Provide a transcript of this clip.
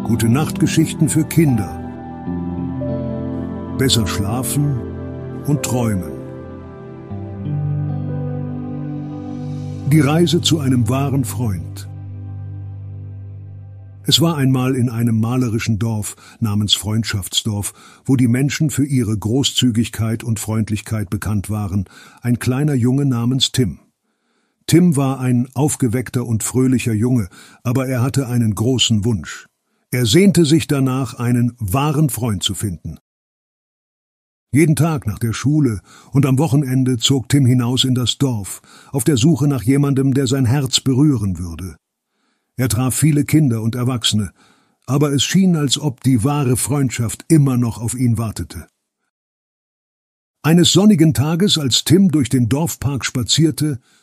Gute-Nacht-Geschichten für Kinder. Besser schlafen und träumen. Die Reise zu einem wahren Freund. Es war einmal in einem malerischen Dorf namens Freundschaftsdorf, wo die Menschen für ihre Großzügigkeit und Freundlichkeit bekannt waren, ein kleiner Junge namens Tim. Tim war ein aufgeweckter und fröhlicher Junge, aber er hatte einen großen Wunsch. Er sehnte sich danach, einen wahren Freund zu finden. Jeden Tag nach der Schule und am Wochenende zog Tim hinaus in das Dorf, auf der Suche nach jemandem, der sein Herz berühren würde. Er traf viele Kinder und Erwachsene, aber es schien, als ob die wahre Freundschaft immer noch auf ihn wartete. Eines sonnigen Tages, als Tim durch den Dorfpark spazierte,